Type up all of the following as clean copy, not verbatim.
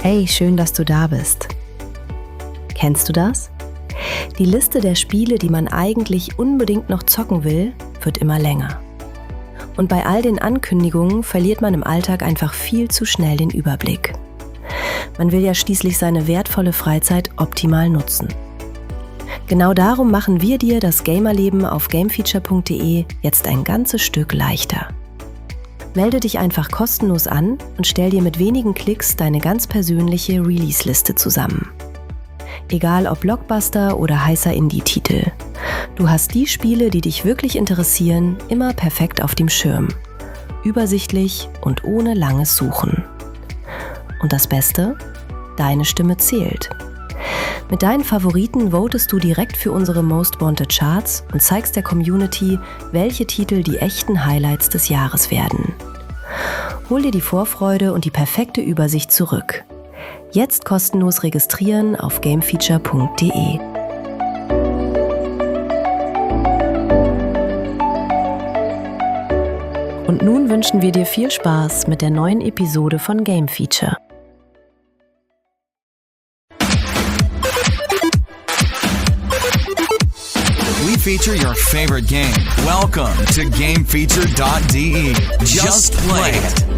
Hey, schön, dass du da bist. Kennst du das? Die Liste der Spiele, die man eigentlich unbedingt noch zocken will, wird immer länger. Und bei all den Ankündigungen verliert man im Alltag einfach viel zu schnell den Überblick. Man will ja schließlich seine wertvolle Freizeit optimal nutzen. Genau darum machen wir dir das Gamerleben auf gamefeature.de jetzt ein ganzes Stück leichter. Melde dich einfach kostenlos an und stell dir mit wenigen Klicks deine ganz persönliche Release-Liste zusammen. Egal ob Blockbuster oder heißer Indie-Titel. Du hast die Spiele, die dich wirklich interessieren, immer perfekt auf dem Schirm. Übersichtlich und ohne langes Suchen. Und das Beste? Deine Stimme zählt. Mit deinen Favoriten votest du direkt für unsere Most Wanted Charts und zeigst der Community, welche Titel die echten Highlights des Jahres werden. Hol dir die Vorfreude und die perfekte Übersicht zurück. Jetzt kostenlos registrieren auf gamefeature.de. Und nun wünschen wir dir viel Spaß mit der neuen Episode von Game Feature. We feature your favorite game. Welcome to GameFeature.de. Just play it.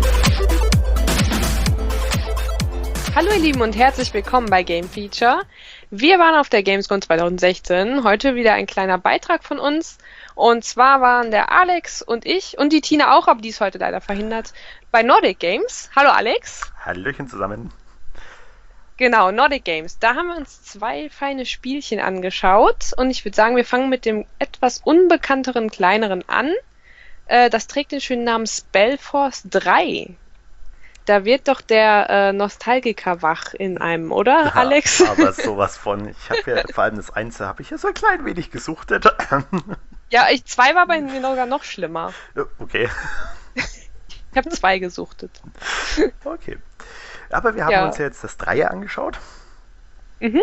Hallo ihr Lieben und herzlich willkommen bei Game Feature. Wir waren auf der Gamescom 2016. Heute wieder ein kleiner Beitrag von uns. Und zwar waren der Alex und ich und die Tina auch, aber die ist heute leider verhindert, bei Nordic Games. Hallo Alex. Hallöchen zusammen. Genau, Nordic Games. Da haben wir uns 2 feine Spielchen angeschaut und ich würde sagen, wir fangen mit dem etwas unbekannteren, kleineren an. Das trägt den schönen Namen Spellforce 3. Da wird doch der Nostalgiker wach in einem, oder, Ja, Alex? aber sowas von. Ich habe ja, vor allem das Einzel habe ich ja so ein klein wenig gesuchtet. Ja, 2 war bei mir sogar noch schlimmer. Okay. Ich habe 2 gesuchtet. Okay. Aber wir haben uns ja jetzt das Dreier angeschaut. Mhm.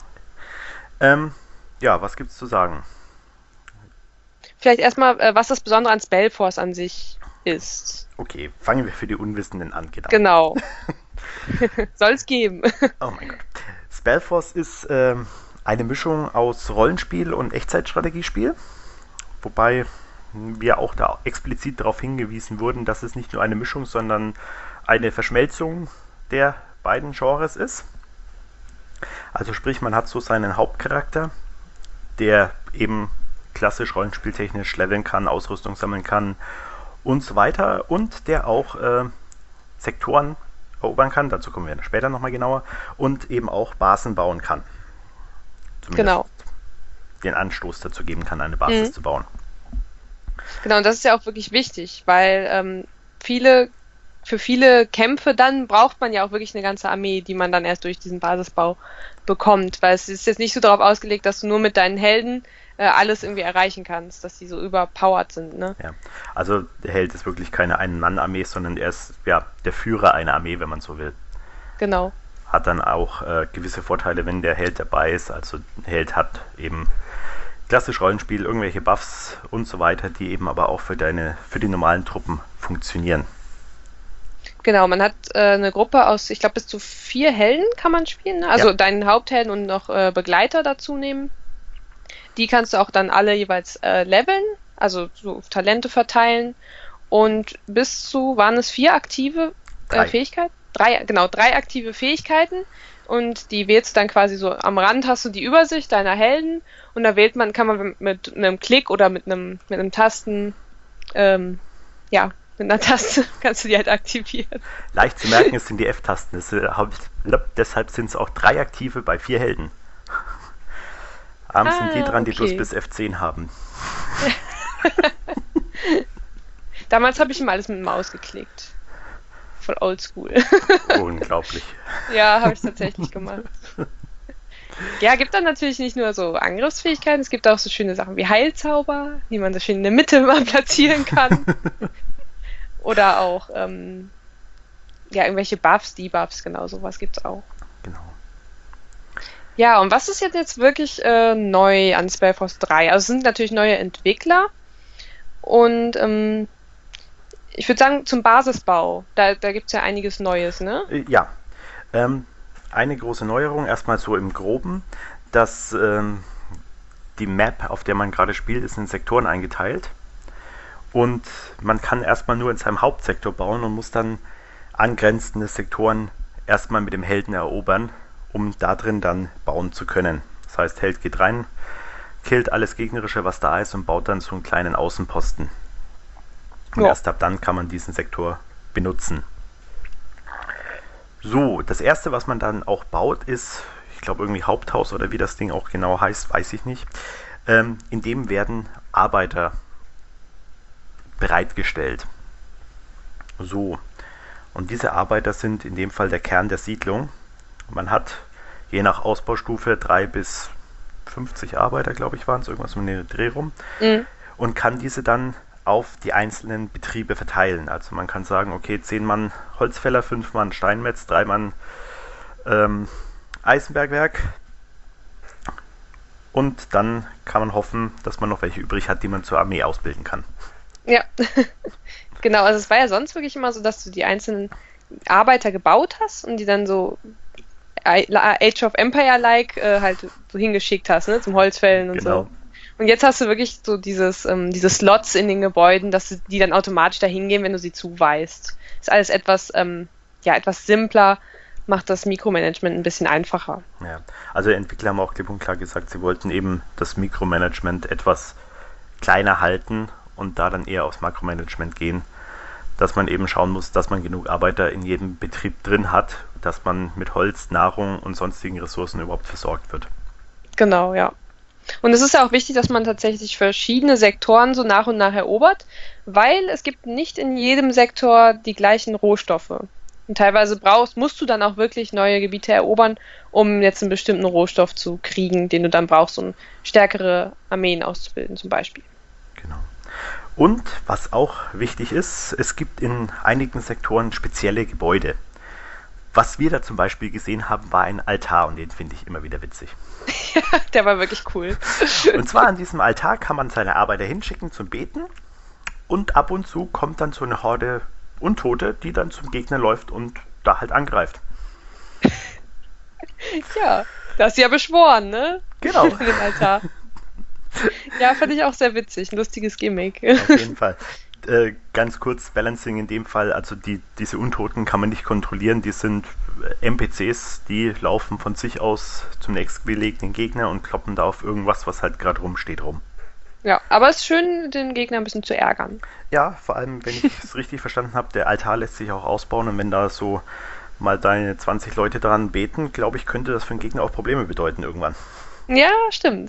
Ja, was gibt's zu sagen? Vielleicht erstmal, was das Besondere an Spellforce an sich ist. Okay, fangen wir für die Unwissenden an. Genau. Soll es geben. Oh mein Gott. Spellforce ist eine Mischung aus Rollenspiel und Echtzeitstrategiespiel. Wobei wir auch da explizit darauf hingewiesen wurden, dass es nicht nur eine Mischung, sondern eine Verschmelzung der beiden Genres ist. Also sprich, man hat so seinen Hauptcharakter, der eben klassisch rollenspieltechnisch leveln kann, Ausrüstung sammeln kann und so weiter und der auch Sektoren erobern kann, dazu kommen wir später nochmal genauer, und eben auch Basen bauen kann. Zumindest Genau. den Anstoß dazu geben kann, eine Basis zu bauen. Genau, und das ist ja auch wirklich wichtig, weil für viele Kämpfe dann braucht man ja auch wirklich eine ganze Armee, die man dann erst durch diesen Basisbau bekommt, weil es ist jetzt nicht so darauf ausgelegt, dass du nur mit deinen Helden alles irgendwie erreichen kannst, dass die so überpowered sind, ne? Ja, also der Held ist wirklich keine Ein-Mann-Armee, sondern er ist ja der Führer einer Armee, wenn man so will. Genau. Hat dann auch gewisse Vorteile, wenn der Held dabei ist. Also der Held hat eben klassisch Rollenspiel, irgendwelche Buffs und so weiter, die eben aber auch für die normalen Truppen funktionieren. Genau, man hat eine Gruppe aus, ich glaube, bis zu 4 Helden kann man spielen, ne? Also Ja. deinen Haupthelden und noch Begleiter dazu nehmen. Die kannst du auch dann alle jeweils leveln, also so Talente verteilen. Und waren es 4 aktive Fähigkeiten? 3 aktive Fähigkeiten. Und die wählst du dann quasi so, am Rand hast du die Übersicht deiner Helden und da kann man mit einem Klick oder mit einem Tasten, mit einer Taste kannst du die halt aktivieren. Leicht zu merken, es sind die F-Tasten. Deshalb sind es auch 3 aktive bei 4 Helden. Abends sind die dran, die bloß bis F10 haben. Damals habe ich immer alles mit der Maus geklickt. Voll oldschool. Unglaublich. Ja, habe ich tatsächlich gemacht. Ja, gibt dann natürlich nicht nur so Angriffsfähigkeiten, es gibt auch so schöne Sachen wie Heilzauber, die man so schön in der Mitte mal platzieren kann. Oder auch irgendwelche Buffs, Debuffs, genau, sowas gibt's auch. Genau. Ja, und was ist jetzt wirklich neu an Spellforce 3? Also es sind natürlich neue Entwickler und ich würde sagen zum Basisbau, da gibt es ja einiges Neues, ne? Ja, eine große Neuerung, erstmal so im Groben, dass die Map, auf der man gerade spielt, ist in Sektoren eingeteilt. Und man kann erstmal nur in seinem Hauptsektor bauen und muss dann angrenzende Sektoren erstmal mit dem Helden erobern, um da drin dann bauen zu können. Das heißt, Held geht rein, killt alles Gegnerische, was da ist, und baut dann so einen kleinen Außenposten. Und erst ab dann kann man diesen Sektor benutzen. So, das erste, was man dann auch baut, ist, ich glaube irgendwie Haupthaus, oder wie das Ding auch genau heißt, weiß ich nicht. In dem werden Arbeiter bereitgestellt. So, und diese Arbeiter sind in dem Fall der Kern der Siedlung. Man hat je nach Ausbaustufe 3 bis 50 Arbeiter, glaube ich, waren es, irgendwas um den Dreh rum, und kann diese dann auf die einzelnen Betriebe verteilen. Also man kann sagen, okay, 10 Mann Holzfäller, 5 Mann Steinmetz, 3 Mann Eisenbergwerk, und dann kann man hoffen, dass man noch welche übrig hat, die man zur Armee ausbilden kann. Ja, genau. Also es war ja sonst wirklich immer so, dass du die einzelnen Arbeiter gebaut hast und die dann so Age of Empire-like halt so hingeschickt hast, ne, zum Holzfällen und Genau. so. Und jetzt hast du wirklich so diese Slots in den Gebäuden, dass die dann automatisch dahin gehen, wenn du sie zuweist. Ist alles etwas simpler, macht das Mikromanagement ein bisschen einfacher. Ja, also die Entwickler haben auch klipp und klar gesagt, sie wollten eben das Mikromanagement etwas kleiner halten und da dann eher aufs Makromanagement gehen, dass man eben schauen muss, dass man genug Arbeiter in jedem Betrieb drin hat, dass man mit Holz, Nahrung und sonstigen Ressourcen überhaupt versorgt wird. Genau, ja. Und es ist ja auch wichtig, dass man tatsächlich verschiedene Sektoren so nach und nach erobert, weil es gibt nicht in jedem Sektor die gleichen Rohstoffe. Und teilweise musst du dann auch wirklich neue Gebiete erobern, um jetzt einen bestimmten Rohstoff zu kriegen, den du dann brauchst, um stärkere Armeen auszubilden zum Beispiel. Genau. Und was auch wichtig ist, es gibt in einigen Sektoren spezielle Gebäude. Was wir da zum Beispiel gesehen haben, war ein Altar, und den finde ich immer wieder witzig. Ja, der war wirklich cool. Und zwar an diesem Altar kann man seine Arbeiter hinschicken zum Beten, und ab und zu kommt dann so eine Horde Untote, die dann zum Gegner läuft und da halt angreift. Ja, da hast du ja beschworen, ne? Genau. Den Altar. Ja, fand ich auch sehr witzig. Ein lustiges Gimmick. Auf jeden Fall. Ganz kurz, Balancing in dem Fall, also diese Untoten kann man nicht kontrollieren, die sind NPCs, die laufen von sich aus zum nächstgelegenen Gegner und kloppen da auf irgendwas, was halt gerade rumsteht, rum. Ja, aber es ist schön, den Gegner ein bisschen zu ärgern. Ja, vor allem, wenn ich es richtig verstanden habe, der Altar lässt sich auch ausbauen, und wenn da so mal deine 20 Leute dran beten, glaube ich, könnte das für den Gegner auch Probleme bedeuten irgendwann. Ja, stimmt.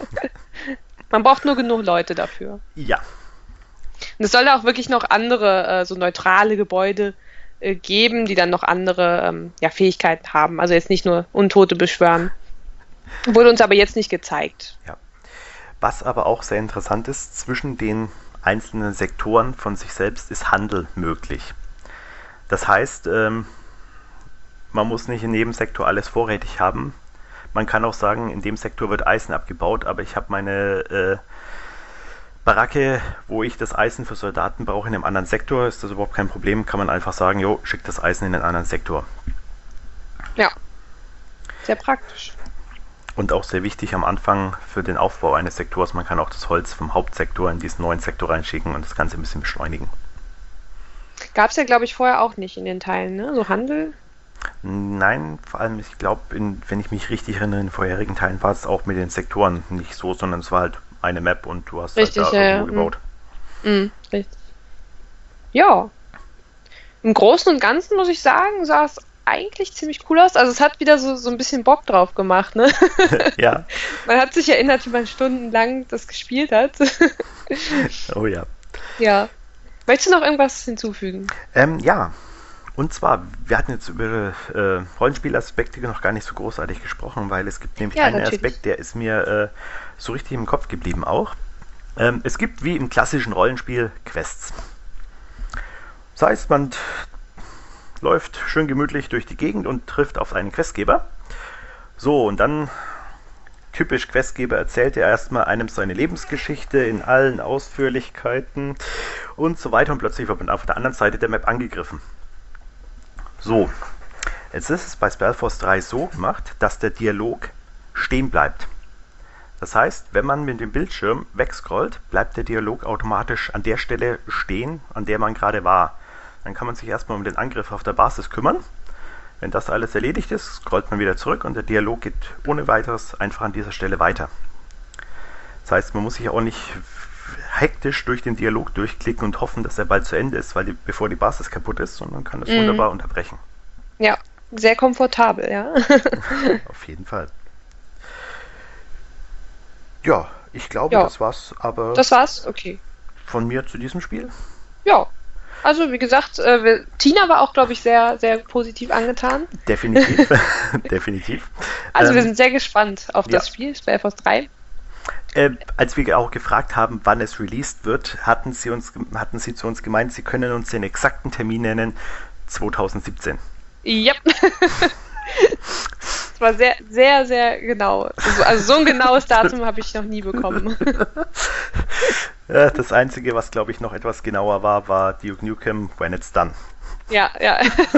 Man braucht nur genug Leute dafür. Ja. Und es soll da auch wirklich noch andere, so neutrale Gebäude geben, die dann noch andere Fähigkeiten haben. Also jetzt nicht nur Untote beschwören. Wurde uns aber jetzt nicht gezeigt. Ja. Was aber auch sehr interessant ist, zwischen den einzelnen Sektoren von sich selbst ist Handel möglich. Das heißt, man muss nicht in jedem Sektor alles vorrätig haben. Man kann auch sagen, in dem Sektor wird Eisen abgebaut, aber ich habe meine Baracke, wo ich das Eisen für Soldaten brauche, in einem anderen Sektor. Ist das überhaupt kein Problem? Kann man einfach sagen, jo, schick das Eisen in einen anderen Sektor. Ja, sehr praktisch. Und auch sehr wichtig am Anfang für den Aufbau eines Sektors, man kann auch das Holz vom Hauptsektor in diesen neuen Sektor reinschicken und das Ganze ein bisschen beschleunigen. Gab es ja, glaube ich, vorher auch nicht in den Teilen, ne? So Handel? Nein, vor allem, ich glaube, wenn ich mich richtig erinnere, in den vorherigen Teilen war es auch mit den Sektoren nicht so, sondern es war halt eine Map und du hast richtig, halt da irgendwo gebaut. Richtig. Ja. Im Großen und Ganzen, muss ich sagen, sah es eigentlich ziemlich cool aus. Also es hat wieder so ein bisschen Bock drauf gemacht, ne? Ja. Man hat sich erinnert, wie man stundenlang das gespielt hat. Oh ja. Ja. Möchtest du noch irgendwas hinzufügen? Ja. Und zwar, wir hatten jetzt über Rollenspielaspekte noch gar nicht so großartig gesprochen, weil es gibt nämlich einen natürlich. Aspekt, der ist mir so richtig im Kopf geblieben auch. Es gibt wie im klassischen Rollenspiel Quests. Das heißt, man läuft schön gemütlich durch die Gegend und trifft auf einen Questgeber. So, und dann, typisch Questgeber, erzählt er erstmal einem seine Lebensgeschichte in allen Ausführlichkeiten und so weiter, und plötzlich wird man auf der anderen Seite der Map angegriffen. So, Jetzt ist es bei Spellforce 3 so gemacht, dass der Dialog stehen bleibt. Das heißt, wenn man mit dem Bildschirm wegscrollt, bleibt der Dialog automatisch an der Stelle stehen, an der man gerade war. Dann kann man sich erstmal um den Angriff auf der Basis kümmern. Wenn das alles erledigt ist, scrollt man wieder zurück und der Dialog geht ohne weiteres einfach an dieser Stelle weiter. Das heißt, man muss sich auch nicht hektisch durch den Dialog durchklicken und hoffen, dass er bald zu Ende ist, bevor die Basis kaputt ist, sondern kann das wunderbar unterbrechen. Ja, sehr komfortabel, ja. Auf jeden Fall. Ja, ich glaube, Ja. das war's, aber Das war's? Okay. von mir zu diesem Spiel. Ja. Also, wie gesagt, Tina war auch, glaube ich, sehr, sehr positiv angetan. Definitiv. Definitiv. Also, wir sind sehr gespannt auf das ja. Spiel, Spellforce 3. Als wir auch gefragt haben, wann es released wird, hatten sie zu uns gemeint, sie können uns den exakten Termin nennen, 2017. Ja. Es war sehr, sehr, sehr genau. Also so ein genaues Datum habe ich noch nie bekommen. Das Einzige, was glaube ich noch etwas genauer war Duke Nukem When It's Done. Ja, ja.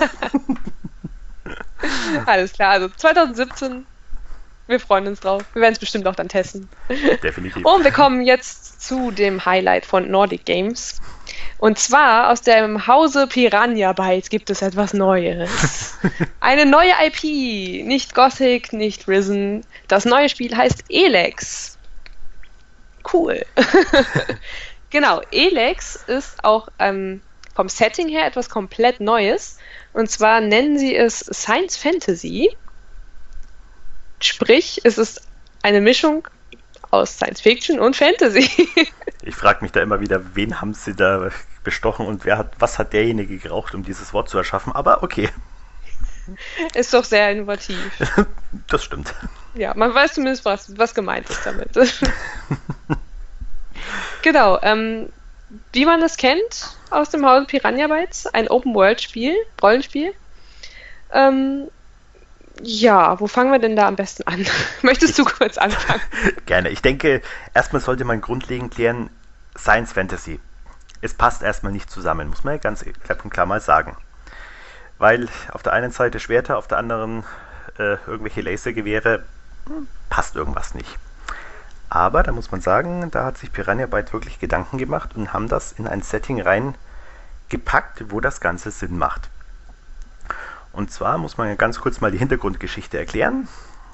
Alles klar, also 2017. Wir freuen uns drauf. Wir werden es bestimmt auch dann testen. Definitiv. Und wir kommen jetzt zu dem Highlight von Nordic Games. Und zwar aus dem Hause Piranha Bytes gibt es etwas Neues. Eine neue IP. Nicht Gothic, nicht Risen. Das neue Spiel heißt Elex. Cool. Genau, Elex ist auch vom Setting her etwas komplett Neues. Und zwar nennen sie es Science Fantasy. Sprich, es ist eine Mischung aus Science Fiction und Fantasy. Ich frage mich da immer wieder, wen haben sie da bestochen und was hat derjenige geraucht, um dieses Wort zu erschaffen, aber okay. Ist doch sehr innovativ. Das stimmt. Ja, man weiß zumindest, was gemeint ist damit. Genau, wie man das kennt aus dem Hause Piranha Bytes, ein Open-World-Spiel, Rollenspiel. Ja, wo fangen wir denn da am besten an? Möchtest du kurz anfangen? Gerne. Ich denke, erstmal sollte man grundlegend klären, Science Fantasy. Es passt erstmal nicht zusammen, muss man ja ganz klipp und klar mal sagen. Weil auf der einen Seite Schwerter, auf der anderen irgendwelche Lasergewehre, passt irgendwas nicht. Aber da muss man sagen, da hat sich Piranha Bytes wirklich Gedanken gemacht und haben das in ein Setting reingepackt, wo das Ganze Sinn macht. Und zwar muss man ja ganz kurz mal die Hintergrundgeschichte erklären.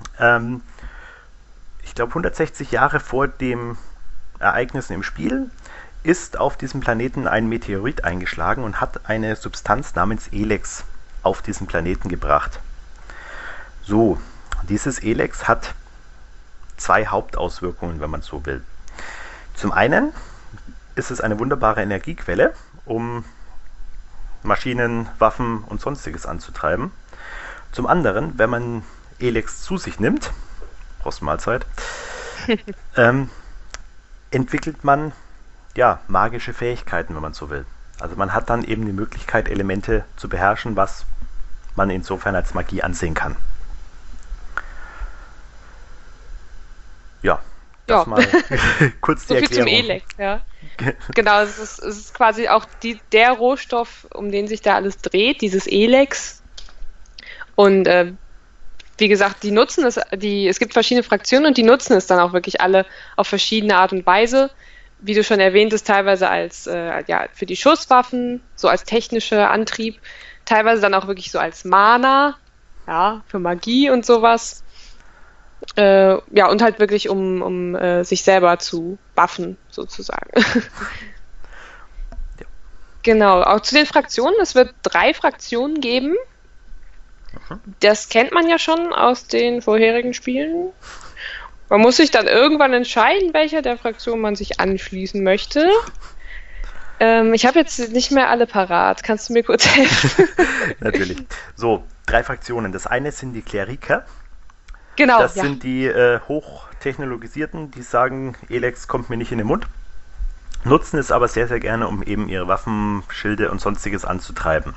Ich glaube 160 Jahre vor den Ereignissen im Spiel ist auf diesem Planeten ein Meteorit eingeschlagen und hat eine Substanz namens Elex auf diesen Planeten gebracht. So, dieses Elex hat zwei Hauptauswirkungen, wenn man so will. Zum einen ist es eine wunderbare Energiequelle, um Maschinen, Waffen und sonstiges anzutreiben. Zum anderen, wenn man Elex zu sich nimmt, Prost Mahlzeit, entwickelt man magische Fähigkeiten, wenn man so will. Also man hat dann eben die Möglichkeit, Elemente zu beherrschen, was man insofern als Magie ansehen kann. Ja, das mal kurz die So viel Erklärung. zum Elex, ja. Genau, es ist quasi auch der Rohstoff, um den sich da alles dreht, dieses Elex. Und wie gesagt, die nutzen es, es gibt verschiedene Fraktionen und die nutzen es dann auch wirklich alle auf verschiedene Art und Weise. Wie du schon erwähnt hast, teilweise als für die Schusswaffen, so als technischer Antrieb, teilweise dann auch wirklich so als Mana, ja, für Magie und sowas. Und halt wirklich um sich selber zu buffen, sozusagen. Ja. Genau, auch zu den Fraktionen. Es wird 3 Fraktionen geben. Das kennt man ja schon aus den vorherigen Spielen. Man muss sich dann irgendwann entscheiden, welcher der Fraktionen man sich anschließen möchte. Ich habe jetzt nicht mehr alle parat. Kannst du mir kurz helfen? Natürlich. So, 3 Fraktionen. Das eine sind die Kleriker. Genau, Das sind die hochtechnologisierten, die sagen, Elex kommt mir nicht in den Mund, nutzen es aber sehr, sehr gerne, um eben ihre Waffen, Schilde und sonstiges anzutreiben.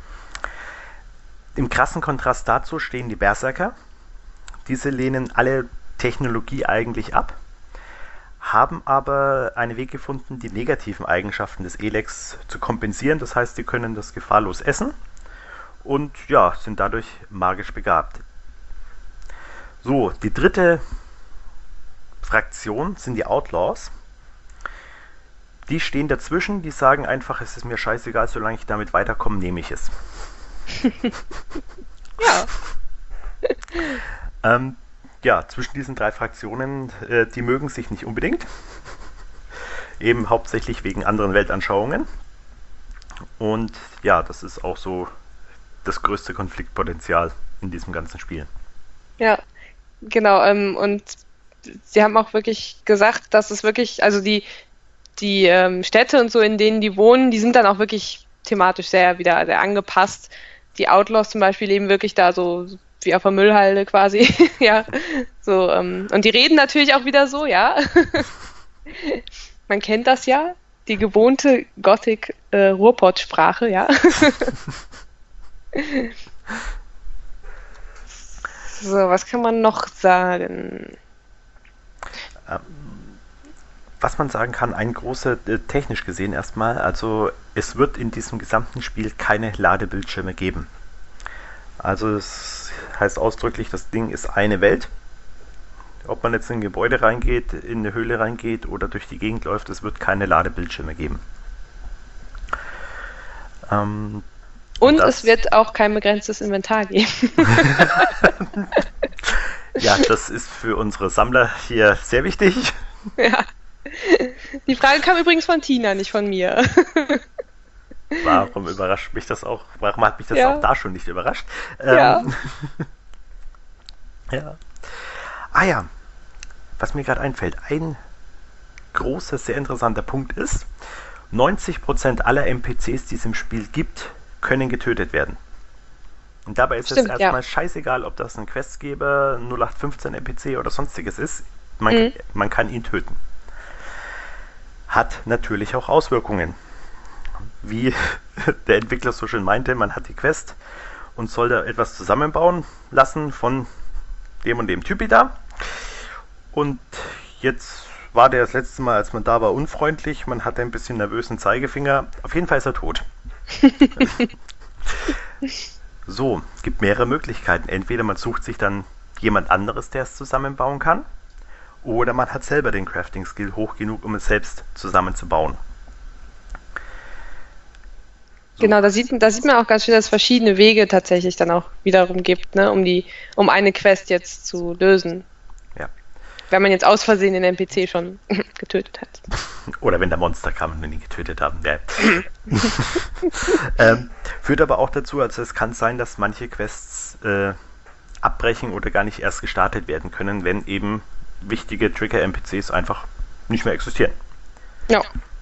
Im krassen Kontrast dazu stehen die Berserker. Diese lehnen alle Technologie eigentlich ab, haben aber einen Weg gefunden, die negativen Eigenschaften des Elex zu kompensieren. Das heißt, sie können das gefahrlos essen und ja, sind dadurch magisch begabt. So, die dritte Fraktion sind die Outlaws. Die stehen dazwischen, die sagen einfach, es ist mir scheißegal, solange ich damit weiterkomme, nehme ich es. Ja. Ja, zwischen diesen 3 Fraktionen, die mögen sich nicht unbedingt. Eben hauptsächlich wegen anderen Weltanschauungen. Und ja, das ist auch so das größte Konfliktpotenzial in diesem ganzen Spiel. Ja, genau. Und sie haben auch wirklich gesagt, dass es wirklich, also die Städte und so, in denen die wohnen, die sind dann auch wirklich thematisch sehr angepasst. Die Outlaws zum Beispiel leben wirklich da so wie auf der Müllhalde quasi. Ja, so, und die reden natürlich auch wieder so, ja. Man kennt das ja, die gewohnte Gothic-Ruhrpott-Sprache, ja. So, was kann man noch sagen? Was man sagen kann, ein großer, technisch gesehen erstmal, also es wird in diesem gesamten Spiel keine Ladebildschirme geben. Also es heißt ausdrücklich, das Ding ist eine Welt. Ob man jetzt in ein Gebäude reingeht, in eine Höhle reingeht oder durch die Gegend läuft, es wird keine Ladebildschirme geben. Und es wird auch kein begrenztes Inventar geben. Ja, das ist für unsere Sammler hier sehr wichtig. Ja. Die Frage kam übrigens von Tina, nicht von mir. Warum überrascht mich das auch? Warum hat mich das Ja. auch da schon nicht überrascht? Ja. Ja. Ah ja, was mir gerade einfällt, ein großer, sehr interessanter Punkt ist, 90% aller NPCs, die es im Spiel gibt, können getötet werden. Und dabei ist Stimmt, es erstmal scheißegal, ob das ein Questgeber, 0815 NPC oder sonstiges ist. Man kann ihn töten. Hat natürlich auch Auswirkungen. Wie der Entwickler so schön meinte, man hat die Quest und soll da etwas zusammenbauen lassen von dem und dem Typi da. Und jetzt war der das letzte Mal, als man da war, unfreundlich. Man hatte ein bisschen nervösen Zeigefinger. Auf jeden Fall ist er tot. So, gibt mehrere Möglichkeiten. Entweder man sucht sich dann jemand anderes, der es zusammenbauen kann. Oder man hat selber den Crafting-Skill hoch genug, um es selbst zusammenzubauen. So. Genau, da sieht man auch ganz schön, dass es verschiedene Wege tatsächlich dann auch wiederum gibt, ne, um eine Quest jetzt zu lösen. Ja. Wenn man jetzt aus Versehen den NPC schon getötet hat. Oder wenn der Monster kam und wir ihn getötet haben. Ja. Führt aber auch dazu, also es kann sein, dass manche Quests abbrechen oder gar nicht erst gestartet werden können, wenn eben wichtige Trigger-NPCs einfach nicht mehr existieren. Ja.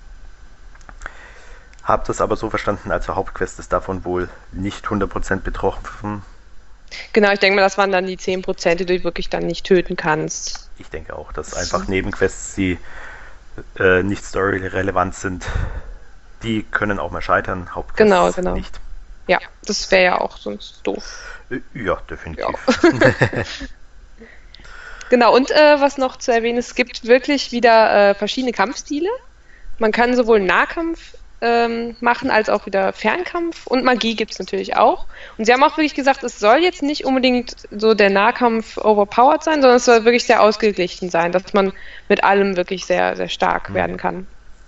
Hab das aber so verstanden, als der Hauptquest ist davon wohl nicht 100% betroffen. Genau, ich denke mal, das waren dann die 10%, die du wirklich dann nicht töten kannst. Ich denke auch, dass einfach Nebenquests, die nicht story-relevant sind, die können auch mal scheitern, Hauptquests Genau. nicht. Ja, das wäre ja auch sonst doof. Ja, definitiv. Ja. Genau, und was noch zu erwähnen ist, es gibt wirklich wieder verschiedene Kampfstile. Man kann sowohl Nahkampf machen, als auch wieder Fernkampf, und Magie gibt es natürlich auch. Und sie haben auch wirklich gesagt, es soll jetzt nicht unbedingt so der Nahkampf overpowered sein, sondern es soll wirklich sehr ausgeglichen sein, dass man mit allem wirklich sehr, sehr stark werden kann.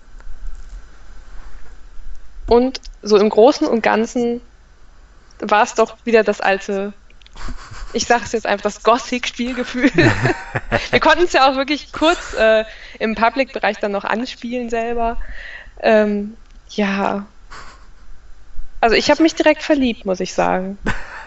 Und so im Großen und Ganzen war es doch wieder das alte, ich sage es jetzt einfach, das Gothic-Spielgefühl. Wir konnten es ja auch wirklich kurz im Public-Bereich dann noch anspielen selber. Ja, also ich habe mich direkt verliebt, muss ich sagen.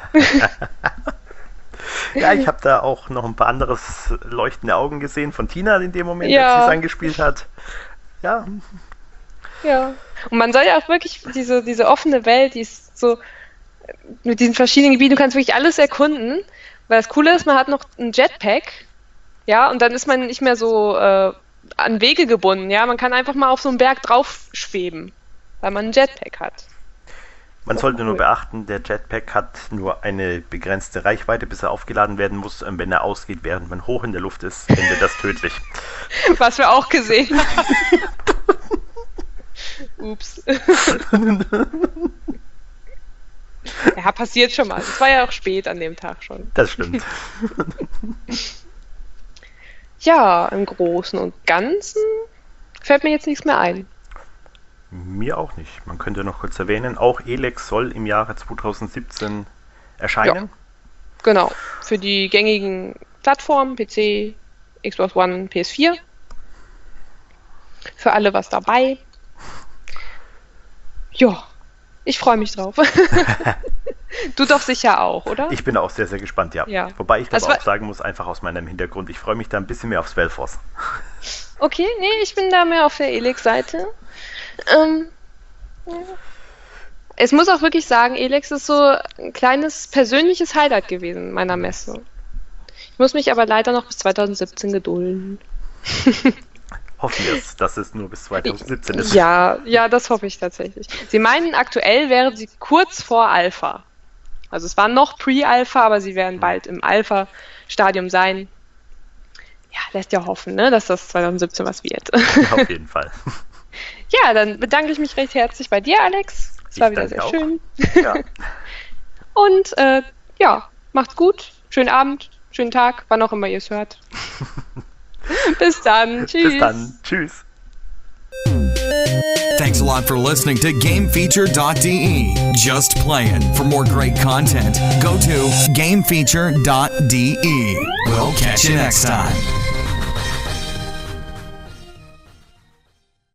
Ja, ich habe da auch noch ein paar anderes leuchtende Augen gesehen von Tina in dem Moment, Ja. als sie es angespielt hat. Ja, Ja. Und man soll ja auch wirklich diese offene Welt, die ist so mit diesen verschiedenen Gebieten, du kannst wirklich alles erkunden. Weil das Coole ist, man hat noch ein Jetpack, ja, und dann ist man nicht mehr so an Wege gebunden, ja. Man kann einfach mal auf so einen Berg drauf schweben, weil man ein Jetpack hat. man sollte nur beachten, der Jetpack hat nur eine begrenzte Reichweite, bis er aufgeladen werden muss. Und wenn er ausgeht, während man hoch in der Luft ist, endet das tödlich. Was wir auch gesehen haben. Ja, passiert schon mal. Es war ja auch spät an dem Tag schon. Das stimmt. Ja, im Großen und Ganzen fällt mir jetzt nichts mehr ein. Mir auch nicht. Man könnte noch kurz erwähnen, auch Elex soll im Jahre 2017 erscheinen. Ja. Genau, für die gängigen Plattformen, PC, Xbox One, PS4. Für alle was dabei. Ja, ich freue mich drauf. Du doch sicher auch, oder? Ich bin auch sehr, sehr gespannt, ja. Ja. Wobei ich Das glaube war- auch sagen muss, einfach aus meinem Hintergrund, ich freue mich da ein bisschen mehr auf Spellforce. Okay, nee, ich bin da mehr auf der Elex-Seite. Es muss auch wirklich sagen, Elex ist so ein kleines persönliches Highlight gewesen meiner Messe. Ich muss mich aber leider noch bis 2017 gedulden. Hoffen wir es, dass es nur bis 2017 ist. Ja, das hoffe ich tatsächlich. Sie meinen, aktuell wären sie kurz vor Alpha. Also es war noch Pre-Alpha, aber sie werden bald im Alpha-Stadium sein. Ja, lässt ja hoffen, ne, dass das 2017 was wird. Auf jeden Fall. Ja, dann bedanke ich mich recht herzlich bei dir, Alex. Es war wieder danke sehr auch. schön. Ja. Und ja, macht's gut. Schönen Abend, schönen Tag, wann auch immer ihr es hört. Bis dann. Tschüss. Bis dann. Tschüss. Thanks a lot for listening to GameFeature.de. Just playing. For more great content, go to GameFeature.de. We'll catch you next time.